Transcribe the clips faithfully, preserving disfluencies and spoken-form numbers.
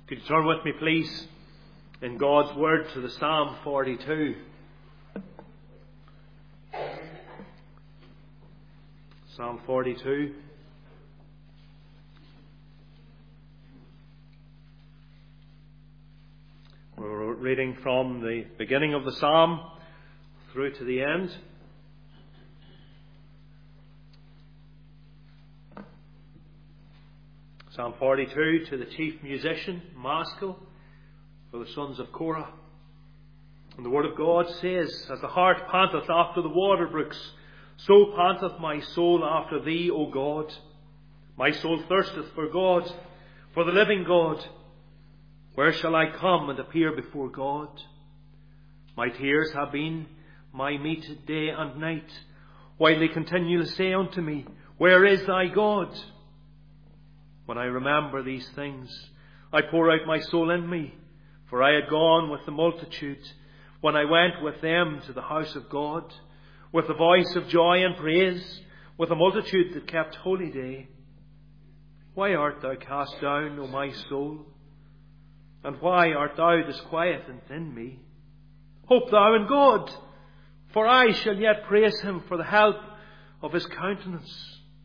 Could you turn with me, please, in God's Word to the Psalm forty-two. Psalm forty-two. We're reading from the beginning of the Psalm through to the end. Psalm forty-two, to the chief musician, Maskil, for the sons of Korah. And the Word of God says, As the hart panteth after the water brooks, so panteth my soul after thee, O God. My soul thirsteth for God, for the living God. Where shall I come and appear before God? My tears have been my meat day and night, while they continually say unto me, Where is thy God? When I remember these things, I pour out my soul in me, for I had gone with the multitude, when I went with them to the house of God, with the voice of joy and praise, with a multitude that kept holy day. Why art thou cast down, O my soul? And why art thou disquieted in me? Hope thou in God, for I shall yet praise him for the help of his countenance.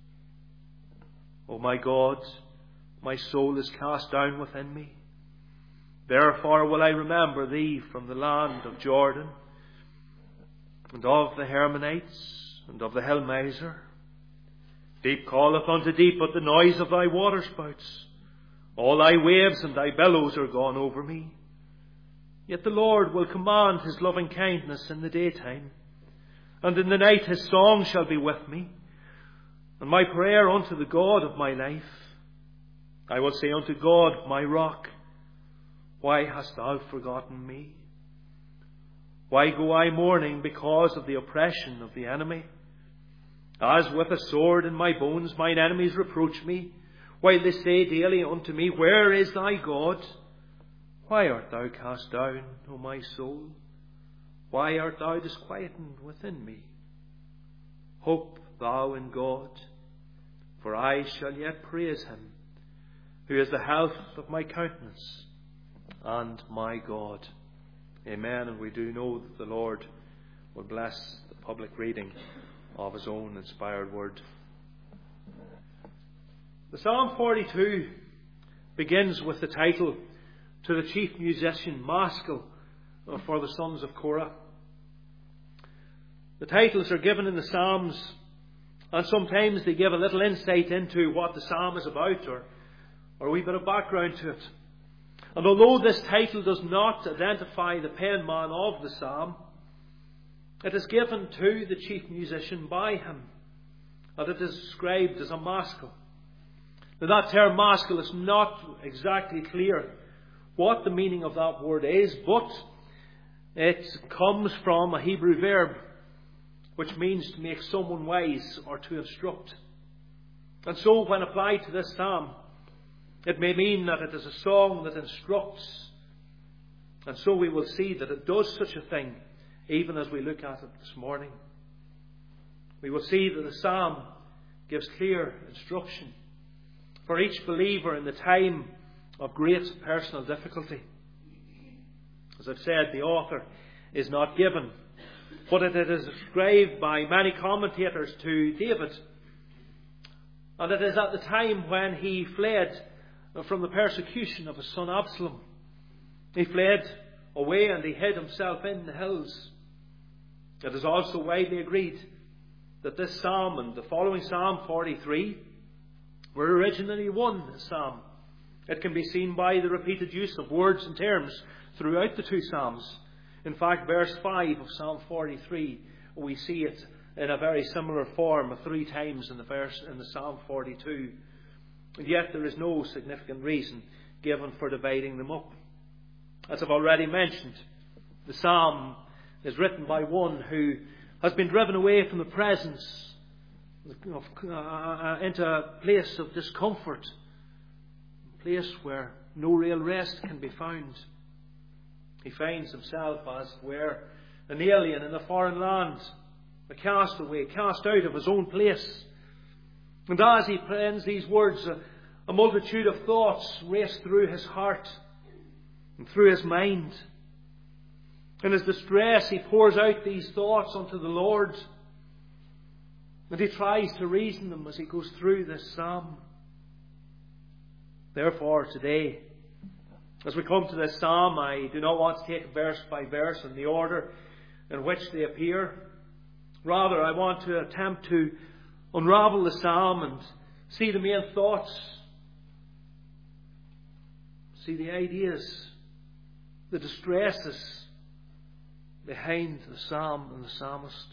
O my God, my soul is cast down within me. Therefore will I remember thee from the land of Jordan, and of the Hermonites, and of the hill Mizar. Deep calleth unto deep at the noise of thy waterspouts. All thy waves and thy billows are gone over me. Yet the Lord will command his loving kindness in the daytime, and in the night his song shall be with me, and my prayer unto the God of my life. I will say unto God, my rock, Why hast thou forgotten me? Why go I mourning because of the oppression of the enemy? As with a sword in my bones mine enemies reproach me, while they say daily unto me, Where is thy God? Why art thou cast down, O my soul? Why art thou disquieted within me? Hope thou in God, for I shall yet praise him, who is the health of my countenance and my God. Amen. And we do know that the Lord will bless the public reading of his own inspired word. The Psalm forty-two begins with the title, To the chief musician, Maskil, for the sons of Korah. The titles are given in the Psalms, and sometimes they give a little insight into what the psalm is about, or, or a wee bit of background to it. And although this title does not identify the penman of the psalm, it is given to the chief musician by him, and it is described as a maskil. Now that term maskil is not exactly clear what the meaning of that word is, but it comes from a Hebrew verb which means to make someone wise or to instruct. And so when applied to this psalm, it may mean that it is a song that instructs. And so we will see that it does such a thing even as we look at it this morning. We will see that the psalm gives clear instruction for each believer in the time of great personal difficulty. As I've said, the author is not given, but it is ascribed by many commentators to David. And it is at the time when he fled from the persecution of his son Absalom. He fled away and he hid himself in the hills. It is also widely agreed that this psalm and the following Psalm forty-three were originally one psalm. It can be seen by the repeated use of words and terms throughout the two psalms. In fact, verse five of Psalm forty-three, we see it in a very similar form three times in the verse in the Psalm forty-two. And yet there is no significant reason given for dividing them up. As I've already mentioned, the psalm is written by one who has been driven away from the presence of, uh, into a place of discomfort, a place where no real rest can be found. He finds himself, as it were, an alien in a foreign land, a castaway, cast out of his own place. And as he pens these words, a, a multitude of thoughts race through his heart. And through his mind, in his distress, he pours out these thoughts unto the Lord. And he tries to reason them as he goes through this psalm. Therefore, today, as we come to this psalm, I do not want to take verse by verse in the order in which they appear. Rather, I want to attempt to unravel the psalm and see the main thoughts, see the ideas, the distresses behind the psalm and the psalmist.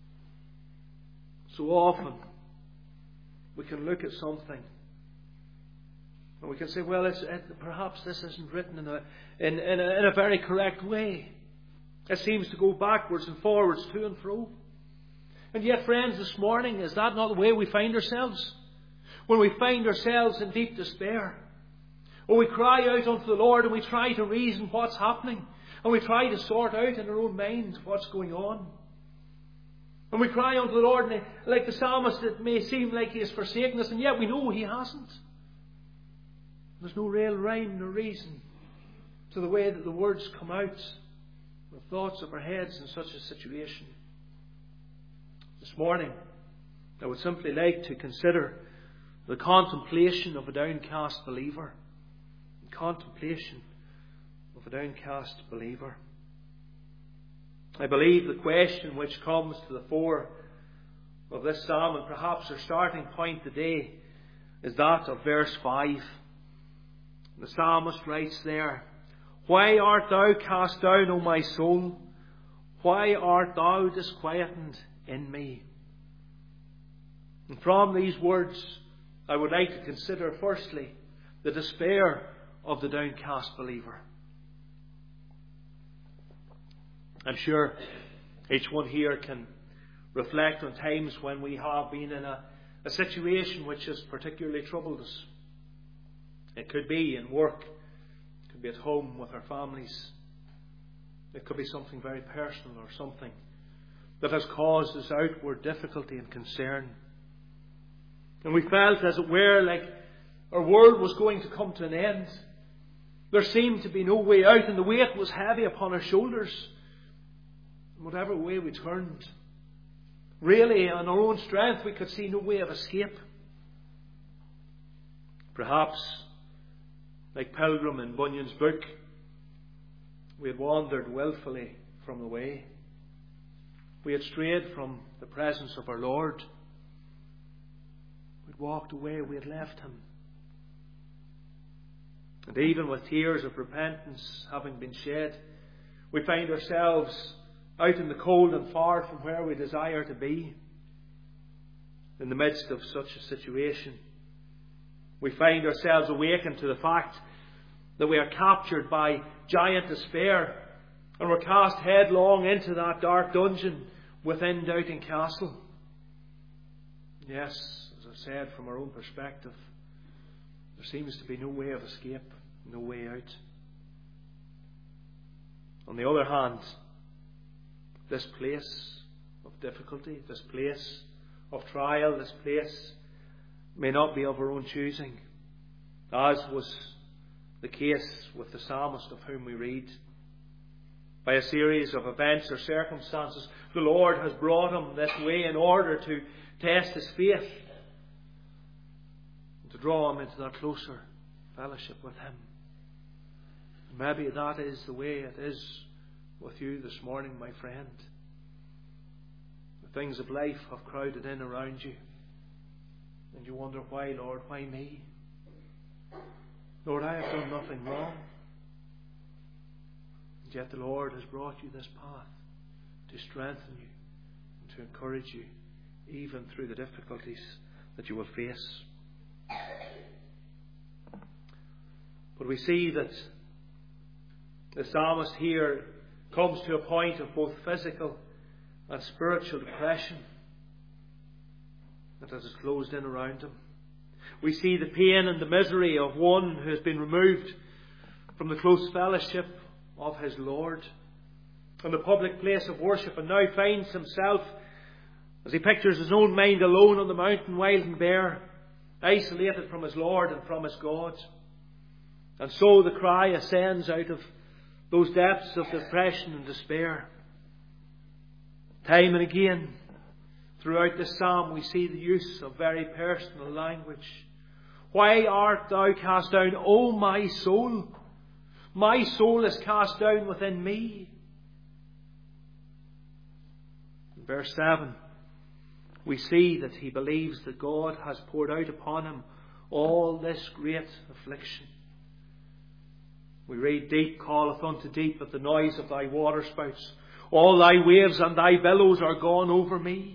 So often we can look at something and we can say, well, it's, it, perhaps this isn't written in a, in, in, a, in a very correct way. It seems to go backwards and forwards, to and fro. And yet, friends, this morning, is that not the way we find ourselves? When we find ourselves in deep despair, or we cry out unto the Lord and we try to reason what's happening, and we try to sort out in our own mind what's going on. And we cry unto the Lord, and like the psalmist, it may seem like he has forsaken us, and yet we know he hasn't. There's no real rhyme nor reason to the way that the words come out, the thoughts of our heads in such a situation. This morning, I would simply like to consider the contemplation of a downcast believer. The contemplation of a downcast believer. I believe the question which comes to the fore of this psalm, and perhaps our starting point today, is that of verse five. The psalmist writes there, "Why art thou cast down, O my soul? Why art thou disquieted in me?" And from these words, I would like to consider firstly the despair of the downcast believer. I'm sure each one here can reflect on times when we have been in a, a situation which has particularly troubled us. It could be in work, it could be at home with our families, it could be something very personal or something that has caused us outward difficulty and concern. And we felt, as it were, like our world was going to come to an end. There seemed to be no way out, and the weight was heavy upon our shoulders. And whatever way we turned, really, on our own strength, we could see no way of escape. Perhaps, like Pilgrim in Bunyan's book, we had wandered willfully from the way. We had strayed from the presence of our Lord. We'd walked away, we had left Him. And even with tears of repentance having been shed, we find ourselves out in the cold and far from where we desire to be. In the midst of such a situation, we find ourselves awakened to the fact that we are captured by giant despair, and we're cast headlong into that dark dungeon within Doubting Castle. Yes, as I said, from our own perspective, there seems to be no way of escape, no way out. On the other hand, this place of difficulty, this place of trial, this place may not be of our own choosing, as was the case with the psalmist of whom we read. By a series of events or circumstances, the Lord has brought him this way in order to test his faith and to draw him into that closer fellowship with Him. Maybe that is the way it is with you this morning, my friend. The things of life have crowded in around you, and you wonder, why, Lord, why me? Lord, I have done nothing wrong. And yet the Lord has brought you this path to strengthen you and to encourage you, even through the difficulties that you will face. But we see that the psalmist here comes to a point of both physical and spiritual depression that has closed in around him. We see the pain and the misery of one who has been removed from the close fellowship of his Lord and the public place of worship, and now finds himself, as he pictures his own mind, alone on the mountain, wild and bare, isolated from his Lord and from his God. And so the cry ascends out of those depths of depression and despair. Time and again, throughout this psalm, we see the use of very personal language. Why art thou cast down, O my soul? My soul is cast down within me. In verse seven, we see that he believes that God has poured out upon him all this great affliction. We read, deep calleth unto deep at the noise of thy waterspouts. All thy waves and thy billows are gone over me.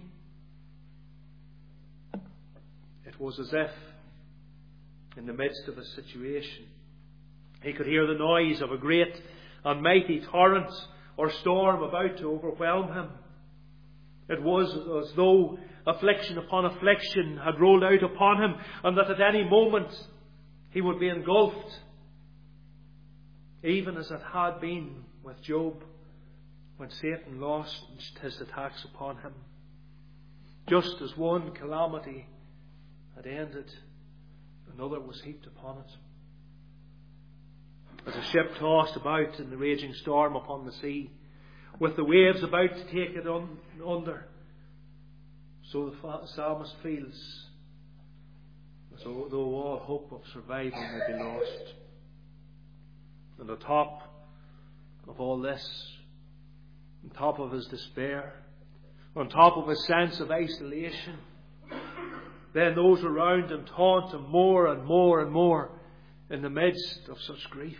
It was as if, in the midst of a situation, he could hear the noise of a great and mighty torrent or storm about to overwhelm him. It was as though affliction upon affliction had rolled out upon him, and that at any moment he would be engulfed, even as it had been with Job when Satan launched his attacks upon him. Just as one calamity had ended, another was heaped upon it. As a ship tossed about in the raging storm upon the sea, with the waves about to take it un- under, so the psalmist feels as though all hope of survival may be lost. And on top of all this, on top of his despair, on top of his sense of isolation, then those around him taunt him more and more and more in the midst of such grief.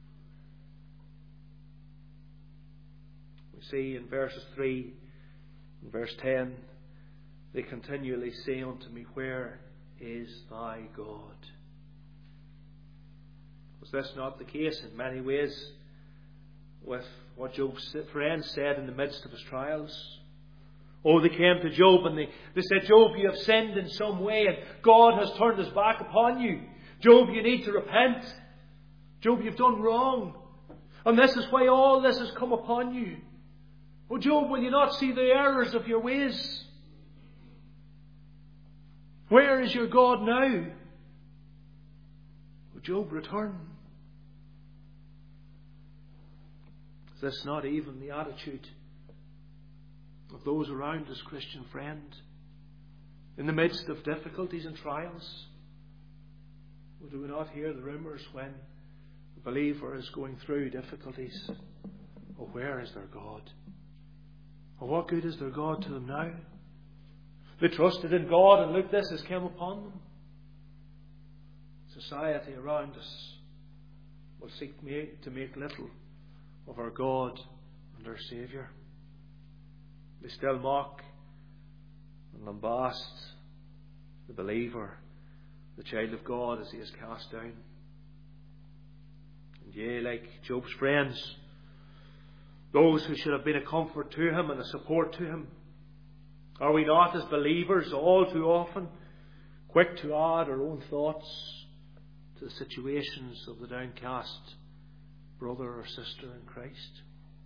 We see in verses three and verse ten, they continually say unto me, where is thy God? Was this not the case in many ways with what Job's friends said in the midst of his trials? Oh, they came to Job and they, they said, Job, you have sinned in some way and God has turned his back upon you. Job, you need to repent. Job, you've done wrong. And this is why all this has come upon you. Oh, Job, will you not see the errors of your ways? Where is your God now? Oh, Job, return. Is this not even the attitude of those around us, Christian friend, in the midst of difficulties and trials? Or do we not hear the rumours when the believer is going through difficulties? Oh, where is their God? Oh, what good is their God to them now? They trusted in God, and look, this has come upon them. Society around us will seek to make little of our God and our Saviour. They still mock and lambast the believer, the child of God, as he is cast down. And yea, like Job's friends, those who should have been a comfort to him and a support to him, are we not as believers all too often quick to add our own thoughts to the situations of the downcast brother or sister in Christ?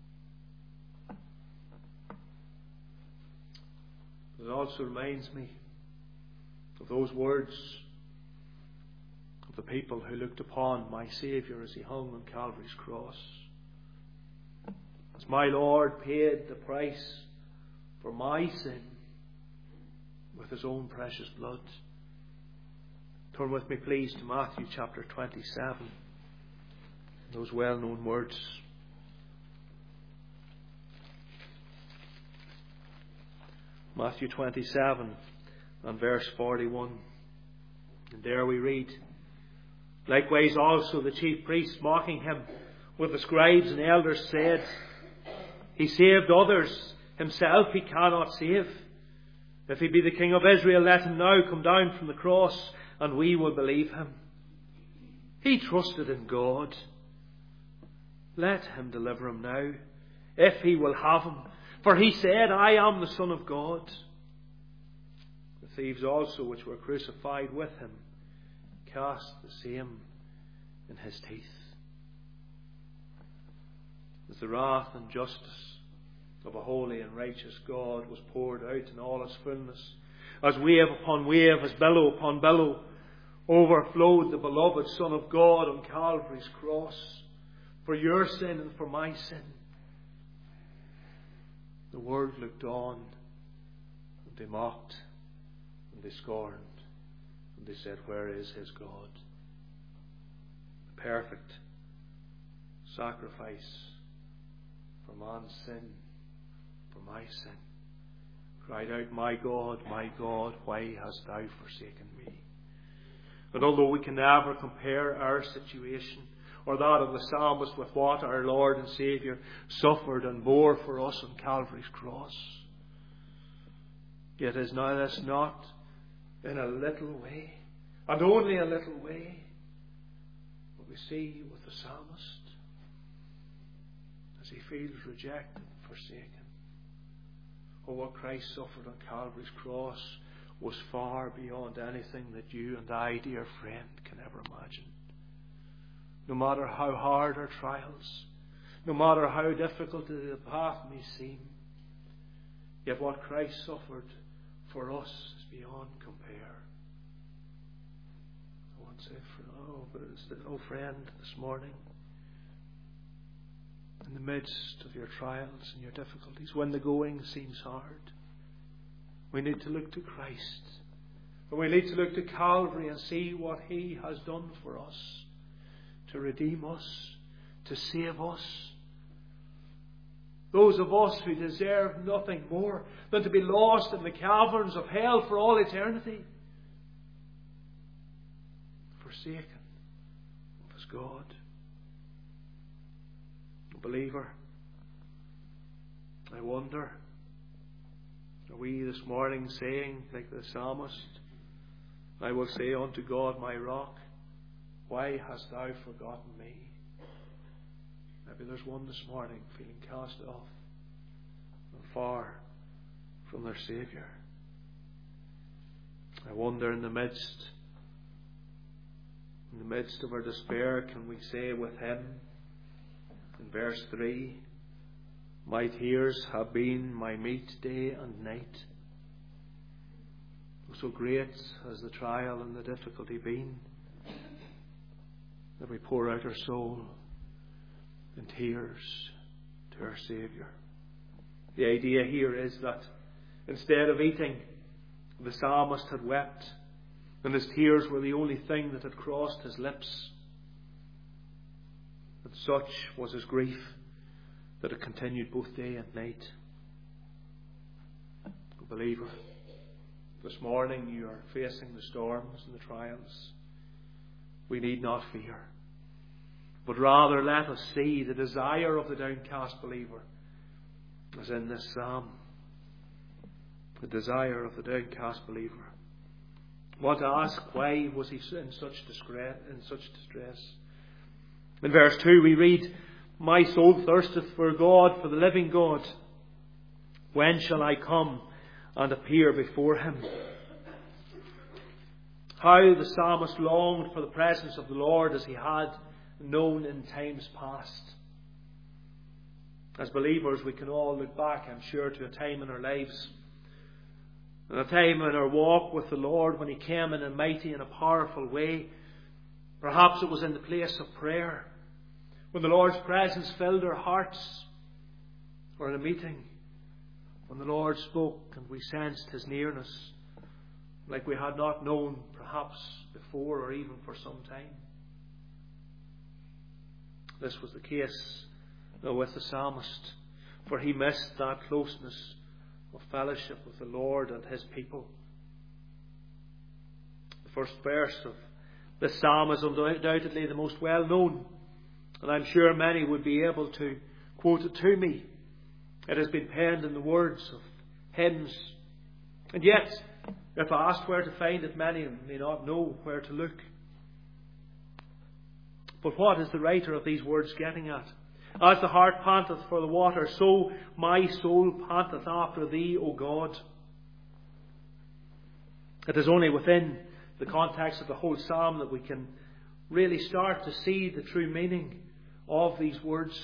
It also reminds me of those words of the people who looked upon my Saviour as he hung on Calvary's cross. As my Lord paid the price for my sin with his own precious blood. Turn with me, please, to Matthew chapter twenty-seven. Those well-known words. Matthew twenty-seven and verse forty-one. And there we read, likewise also the chief priests, mocking him with the scribes and elders, said, he saved others, himself he cannot save. If he be the King of Israel, let him now come down from the cross, and we will believe him. He trusted in God. Let him deliver him now, if he will have him. For he said, I am the Son of God. The thieves also, which were crucified with him, cast the same in his teeth. As the wrath and justice of a holy and righteous God was poured out in all its fullness, as wave upon wave, as billow upon billow, overflowed the beloved Son of God on Calvary's cross, for your sin and for my sin. The world looked on, and they mocked, and they scorned, and they said, where is his God? The perfect sacrifice for man's sin, for my sin, cried out, my God, my God, why hast thou forsaken me? And although we can never compare our situation or that of the psalmist with what our Lord and Saviour suffered and bore for us on Calvary's cross, yet is now this not in a little way, and only a little way, what we see with the psalmist as he feels rejected and forsaken. Oh, what Christ suffered on Calvary's cross was far beyond anything that you and I, dear friend, can ever imagine. No matter how hard our trials, no matter how difficult the path may seem, yet what Christ suffered for us is beyond compare. I want to say, oh, but oh friend, this morning, in the midst of your trials and your difficulties, when the going seems hard, we need to look to Christ. And we need to look to Calvary and see what He has done for us, to redeem us, to save us. Those of us who deserve nothing more than to be lost in the caverns of hell for all eternity, forsaken of His God. Believer, I wonder, are we this morning saying, like the psalmist, I will say unto God, my rock, why hast thou forgotten me? Maybe there's one this morning feeling cast off and far from their Saviour. I wonder, in the midst, in the midst of our despair, can we say with him, in verse three, my tears have been my meat day and night. So great has the trial and the difficulty been, that we pour out our soul in tears to our Saviour. The idea here is that instead of eating, the psalmist had wept, and his tears were the only thing that had crossed his lips. And such was his grief that it continued both day and night. Believer, this morning you are facing the storms and the trials. We need not fear, but rather let us see the desire of the downcast believer, as in this psalm. The desire of the downcast believer. I want to ask, why was he in such distress? In such distress? In verse two we read, my soul thirsteth for God, for the living God. When shall I come and appear before Him? How the psalmist longed for the presence of the Lord as he had known in times past. As believers, we can all look back, I'm sure, to a time in our lives, and a time in our walk with the Lord when He came in a mighty and a powerful way. Perhaps it was in the place of prayer, when the Lord's presence filled our hearts, or in a meeting, when the Lord spoke and we sensed His nearness, like we had not known perhaps before or even for some time. This was the case with the psalmist, for he missed that closeness of fellowship with the Lord and His people. The first verse of this psalm is undoubtedly the most well known, and I'm sure many would be able to quote it to me. It has been penned in the words of hymns. And yet, if asked where to find it, many may not know where to look. But what is the writer of these words getting at? As the hart panteth for the water, so my soul panteth after Thee, O God. It is only within the context of the whole psalm that we can really start to see the true meaning of these words.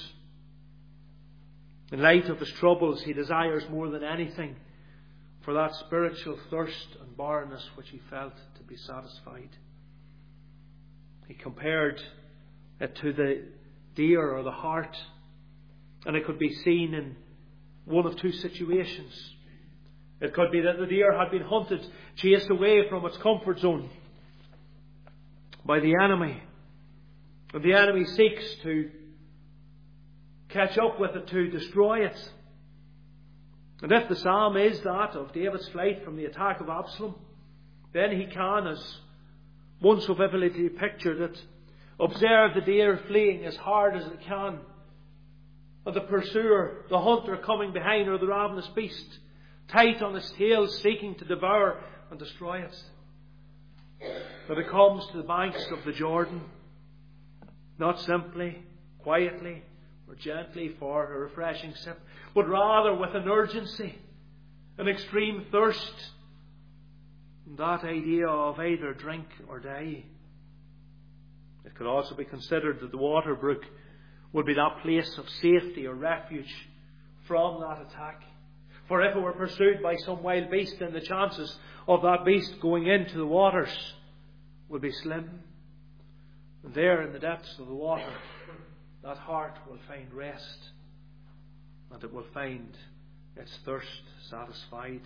In light of his troubles, he desires more than anything for that spiritual thirst and barrenness which he felt to be satisfied. He compared it to the deer or the hart. And it could be seen in one of two situations. It could be that the deer had been hunted, chased away from its comfort zone by the enemy. And the enemy seeks to catch up with it, to destroy it. And if the psalm is that of David's flight from the attack of Absalom, then he can, as one so vividly pictured it, observe the deer fleeing as hard as it can, and the pursuer, the hunter, coming behind, or the ravenous beast, tight on its tail, seeking to devour and destroy it. But it comes to the banks of the Jordan, not simply, quietly, or gently for a refreshing sip, but rather with an urgency, an extreme thirst, and that idea of either drink or die. It could also be considered that the water brook would be that place of safety or refuge from that attack. For if it were pursued by some wild beast, then the chances of that beast going into the waters would be slim. And there in the depths of the water, that heart will find rest, and it will find its thirst satisfied.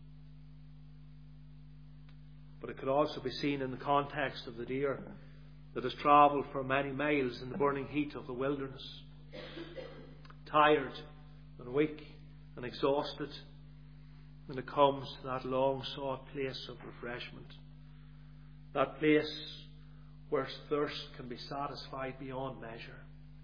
But it could also be seen in the context of the deer that has travelled for many miles in the burning heat of the wilderness, tired and weak and exhausted, and it comes to that long sought place of refreshment, that place where thirst can be satisfied beyond measure.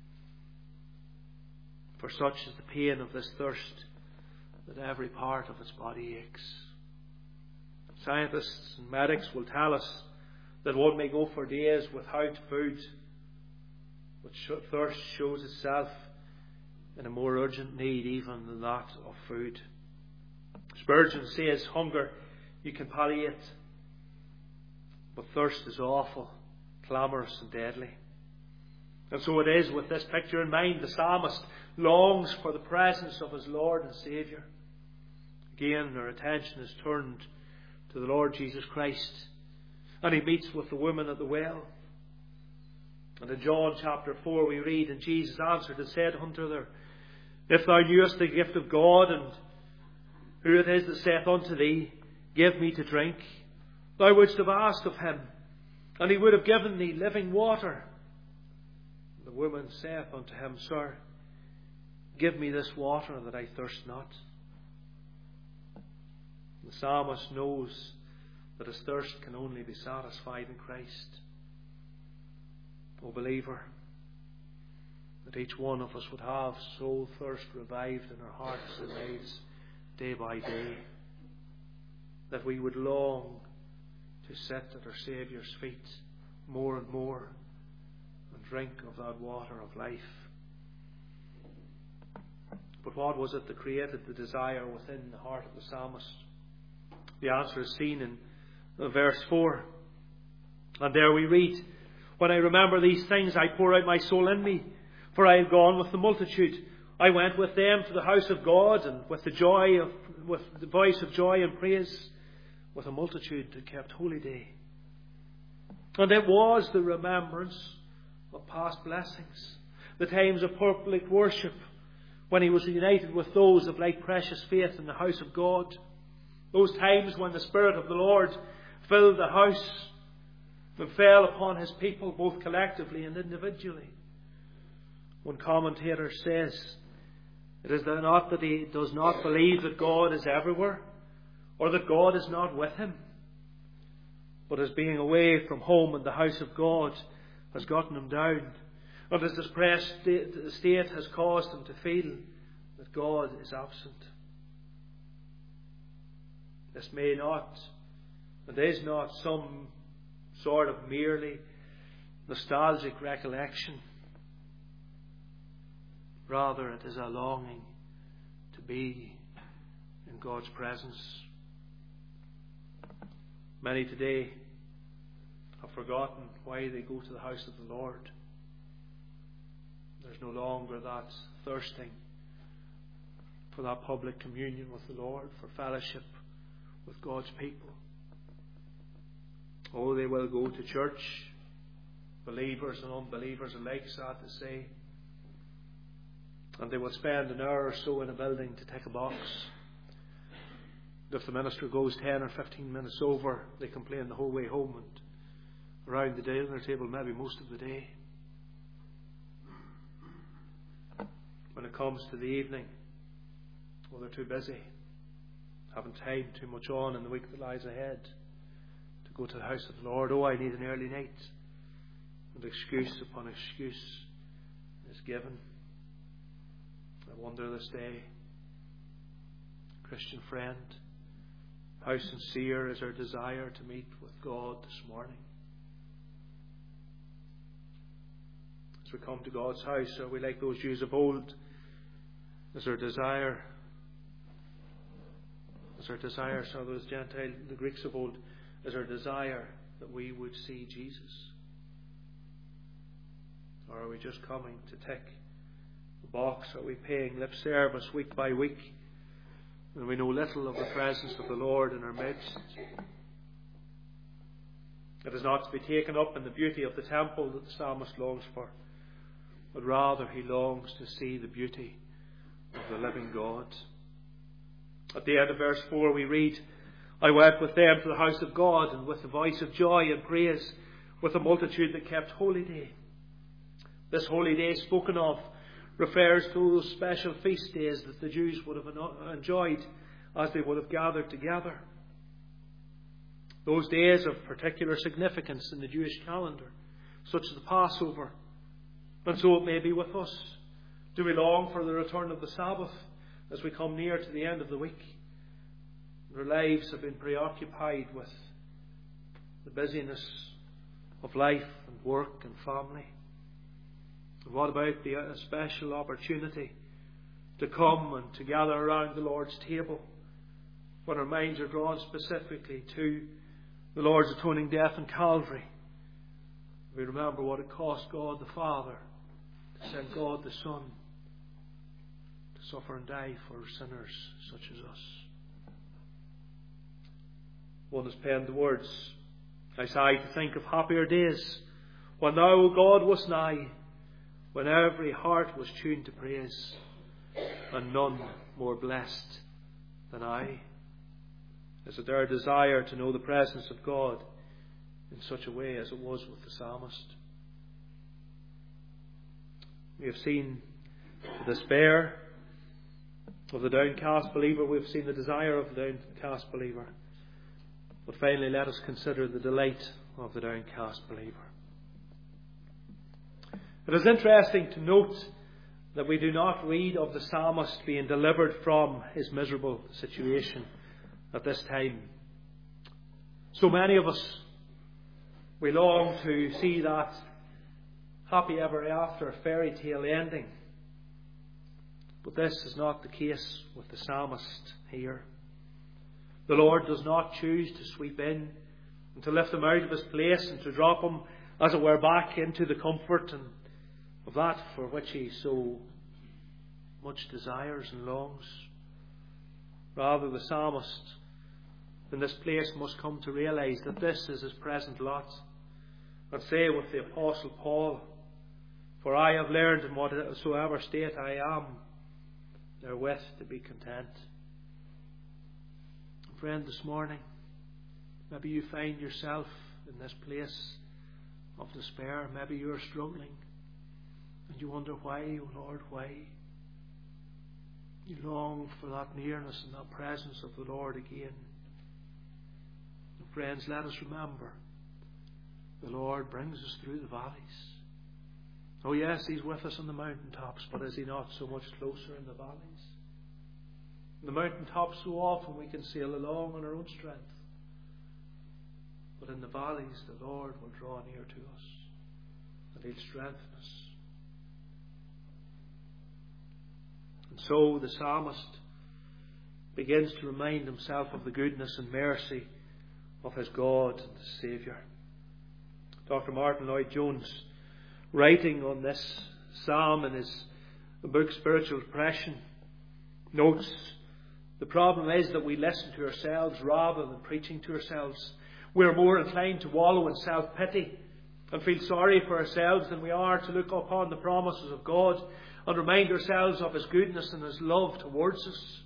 For such is the pain of this thirst that every part of its body aches. Scientists and medics will tell us that one may go for days without food, but thirst shows itself in a more urgent need even than that of food. Spurgeon says, hunger you can palliate, but thirst is awful, clamorous and deadly. And so it is with this picture in mind. The psalmist longs for the presence of his Lord and Saviour. Again, our attention is turned to the Lord Jesus Christ, and he meets with the woman at the well. And in John chapter four we read, and Jesus answered and said unto her, If thou knewest the gift of God, and who it is that saith unto thee, Give me to drink, thou wouldst have asked of him, and he would have given thee living water. The woman saith unto him, Sir, give me this water that I thirst not. The psalmist knows that his thirst can only be satisfied in Christ. O believer, that each one of us would have soul thirst revived in our hearts and lives day by day, that we would long to sit at our Saviour's feet more and more and drink of that water of life. But what was it that created the desire within the heart of the psalmist? The answer is seen in verse four. And there we read, When I remember these things, I pour out my soul in me, for I have gone with the multitude. I went with them to the house of God, and with the joy of, with the voice of joy and praise, with a multitude that kept holy day. And it was the remembrance of past blessings, the times of public worship, when he was united with those of like precious faith in the house of God. Those times when the Spirit of the Lord filled the house and fell upon his people both collectively and individually. One commentator says, it is not that he does not believe that God is everywhere, or that God is not with him, but as being away from home and the house of God has gotten him down, and his depressed state has caused him to feel that God is absent. This may not, and is not, some sort of merely nostalgic recollection. Rather, it is a longing to be in God's presence. Many today have forgotten why they go to the house of the Lord. There's no longer that thirsting for that public communion with the Lord, for fellowship with God's people. Oh, they will go to church, believers and unbelievers alike, sad to say, And they will spend an hour or so in a building to tick a box. If the minister goes ten or fifteen minutes over, they complain the whole way home and around the dinner table maybe most of the day. When it comes to the evening, well, they're too busy, haven't time too much on in the week that lies ahead to go to the house of the Lord. Oh, I need an early night. And excuse upon excuse is given. I wonder this day, Christian friend, how sincere is our desire to meet with God this morning? As we come to God's house, are we like those Jews of old? Is our desire, is our desire, so those Gentile, the Greeks of old, is our desire that we would see Jesus? Or are we just coming to tick the box? Are we paying lip service week by week? And we know little of the presence of the Lord in our midst. It is not to be taken up in the beauty of the temple that the psalmist longs for, but rather he longs to see the beauty of the living God. At the end of verse four we read, I went with them to the house of God, and with the voice of joy and praise, with a multitude that kept holy day. This holy day spoken of refers to those special feast days that the Jews would have enjoyed as they would have gathered together. Those days of particular significance in the Jewish calendar, such as the Passover. And so it may be with us. Do we long for the return of the Sabbath as we come near to the end of the week? Our lives have been preoccupied with the busyness of life and work and family. And what about the special opportunity to come and to gather around the Lord's table when our minds are drawn specifically to the Lord's atoning death on Calvary? We remember what it cost God the Father to send God the Son to suffer and die for sinners such as us. One has penned the words, I sigh to think of happier days when thou, O God, wast nigh, when every heart was tuned to praise, and none more blessed than I. Is it our desire to know the presence of God in such a way as it was with the psalmist? We have seen the despair of the downcast believer. We have seen the desire of the downcast believer. But finally, let us consider the delight of the downcast believer. It is interesting to note that we do not read of the psalmist being delivered from his miserable situation at this time. So many of us, we long to see that happy ever after fairy tale ending. But this is not the case with the psalmist here. The Lord does not choose to sweep in and to lift him out of his place and to drop him, as it were, back into the comfort and of that for which he so much desires and longs. Rather, the psalmist in this place must come to realize that this is his present lot, and say with the Apostle Paul, for I have learned in whatsoever state I am, therewith to be content. Friend, this morning, maybe you find yourself in this place of despair. Maybe you're struggling and you wonder why, oh Lord, why? You long for that nearness and that presence of the Lord again. And friends, let us remember, the Lord brings us through the valleys. Oh yes, He's with us on the mountaintops, but is He not so much closer in the valleys? On the mountaintops, so often we can sail along on our own strength. But in the valleys, the Lord will draw near to us, and He'll strengthen us. And so the psalmist begins to remind himself of the goodness and mercy of his God and his Saviour. Doctor Martin Lloyd-Jones, writing on this psalm in his book Spiritual Depression, notes, the problem is that we listen to ourselves rather than preaching to ourselves. We are more inclined to wallow in self-pity and feel sorry for ourselves than we are to look upon the promises of God and remind ourselves of His goodness and His love towards us.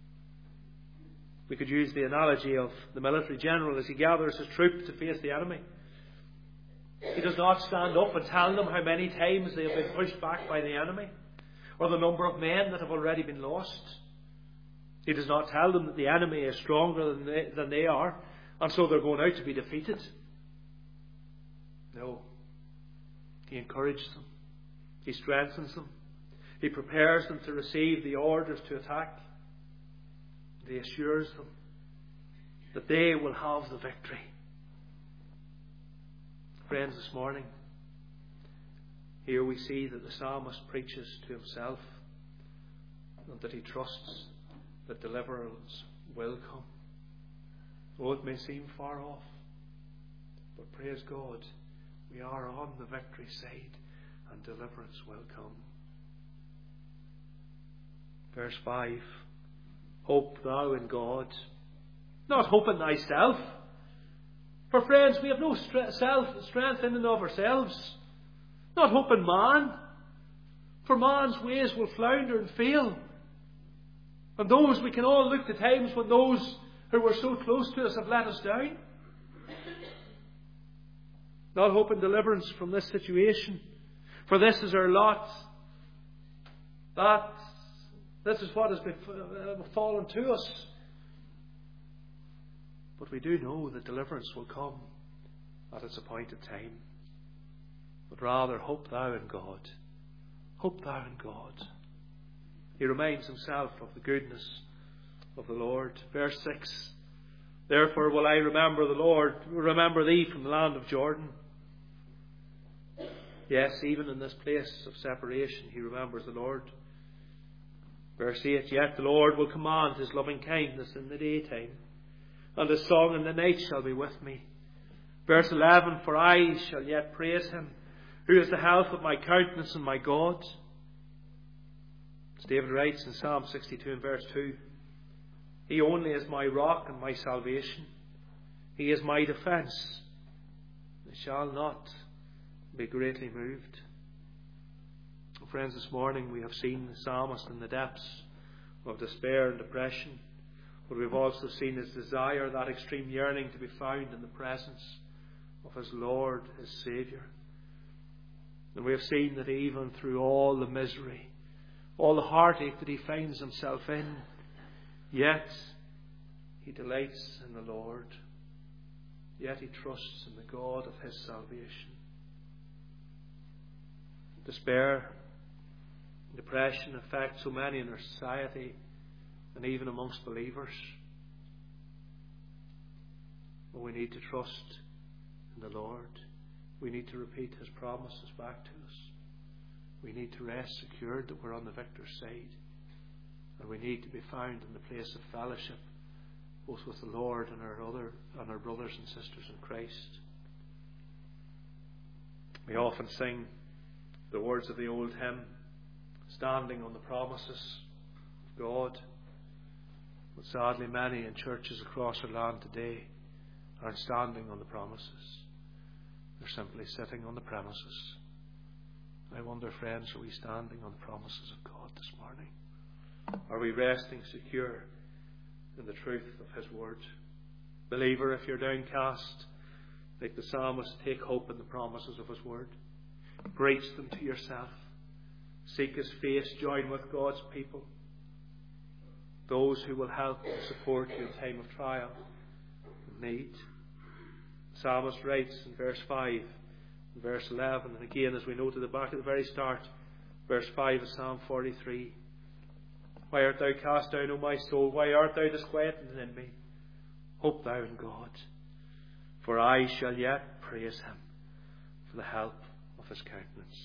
We could use the analogy of the military general as he gathers his troops to face the enemy. He does not stand up and tell them how many times they have been pushed back by the enemy, or the number of men that have already been lost. He does not tell them that the enemy is stronger than they, than they are, and so they're going out to be defeated. No. He encourages them. He strengthens them. He prepares them to receive the orders to attack. He assures them that they will have the victory. Friends, this morning, here we see that the psalmist preaches to himself and that he trusts that deliverance will come. Oh, it may seem far off, but praise God, we are on the victory side and deliverance will come. Verse five. Hope thou in God, not hope in thyself. For friends, we have no self strength in and of ourselves. Not hope in man. For man's ways will flounder and fail. And those, we can all look to times when those who were so close to us have let us down. Not hope in deliverance from this situation. For this is our lot. That This is what has befallen to us. But we do know that deliverance will come at its appointed time. But rather, hope thou in God. Hope thou in God. He reminds himself of the goodness of the Lord. Verse six. Therefore will I remember the Lord, remember thee from the land of Jordan. Yes, even in this place of separation, he remembers the Lord. Verse eight, yet the Lord will command his loving kindness in the daytime, and his song in the night shall be with me. Verse eleven, for I shall yet praise him, who is the health of my countenance and my God. As David writes in Psalm sixty-two and verse two, he only is my rock and my salvation. He is my defence. I shall not be greatly moved. Friends, this morning we have seen the psalmist in the depths of despair and depression, but we've also seen his desire, that extreme yearning to be found in the presence of his Lord, his Saviour. And we have seen that even through all the misery, all the heartache that he finds himself in, yet he delights in the Lord, yet he trusts in the God of his salvation. Despair, depression affect so many in our society and even amongst believers. But we need to trust in the Lord. We need to repeat his promises back to us. We need to rest secured that we're on the victor's side. And we need to be found in the place of fellowship, both with the Lord and our other and our brothers and sisters in Christ. We often sing the words of the old hymn, standing on the promises of God. But sadly, many in churches across our land today aren't standing on the promises. They're simply sitting on the premises. I wonder, friends, are we standing on the promises of God this morning? Are we resting secure in the truth of his word? Believer, if you're downcast, like the psalmist, take hope in the promises of his word. Preach them to yourself. Seek his face. Join with God's people, those who will help and support you in time of trial and need. The psalmist writes in verse five and verse eleven, and again, as we noted at the back at the very start, verse five of Psalm forty-three. Why art thou cast down, O my soul? Why art thou disquieted in me? Hope thou in God, for I shall yet praise him for the help of his countenance.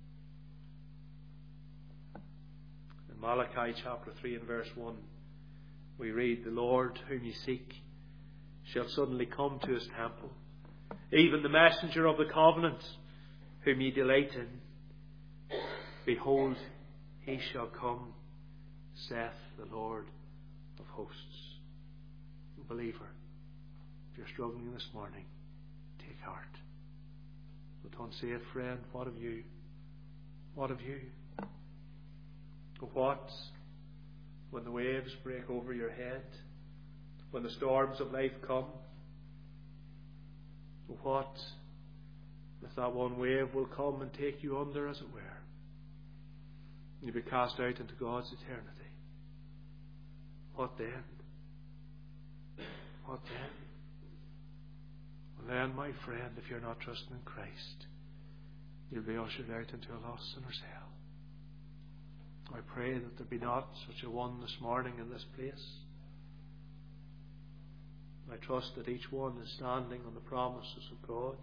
In Malachi chapter three and verse one, we read, the Lord whom ye seek shall suddenly come to his temple, even the messenger of the covenant whom ye delight in. Behold, he shall come, saith the Lord of hosts. Believer, if you're struggling this morning, take heart. But unsafe friend, what of you? What of you? What when the waves break over your head? When the storms of life come? What if that one wave will come and take you under, as it were? You'll be cast out into God's eternity. What then? What then? Well then, my friend, if you're not trusting in Christ, you'll be ushered out into a lost sinner's hell. I pray that there be not such a one this morning in this place. I trust that each one is standing on the promises of God.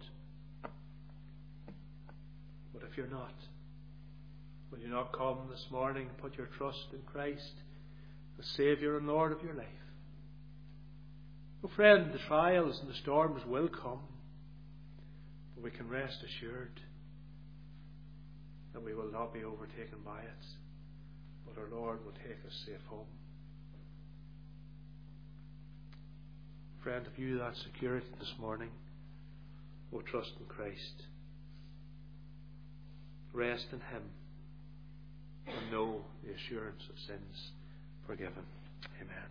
But if you're not, will you not come this morning and put your trust in Christ, the Saviour and Lord of your life? Oh friend, the trials and the storms will come, but we can rest assured that we will not be overtaken by it, but our Lord will take us safe home. Friend, if you that security this morning, oh, trust in Christ. Rest in Him and know the assurance of sins forgiven. Amen.